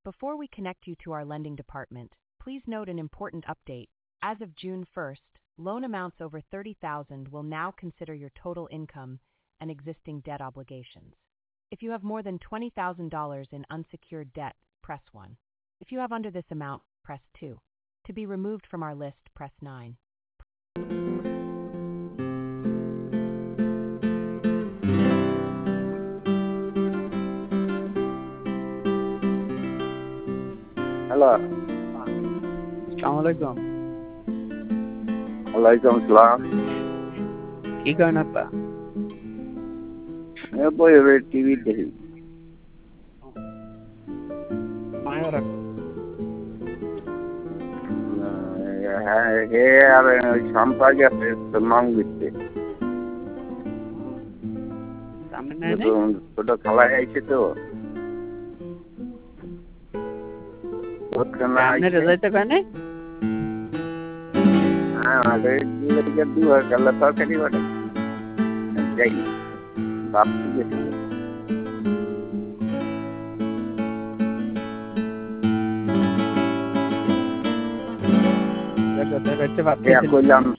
Before we connect you to our lending department, please note an important update. As of June 1st, loan amounts over $30,000 will now consider your total income and existing debt obligations. If you have more than $20,000 in unsecured debt, press 1. If you have under this amount, press 2. To be removed from our list, press 9. Hello, আসসালামু আলাইকুম। ওয়ালাইকুম আসসালাম। কি করেন আপা? বই TV দেখি। মায়া রাখো। হ্যাঁ, হে আর সম্পর্ক আছে মাং দিচ্ছে। সামনে নাই নাই? ছোট খালা আইছে তো। সামনে রেজাল্ট কানে? হ্যাঁ, আগে দিলে দুয়ার কালা তরকারি বাটা। যাই। বাপ গেছে। দেখা ভাবতেছি কইলাম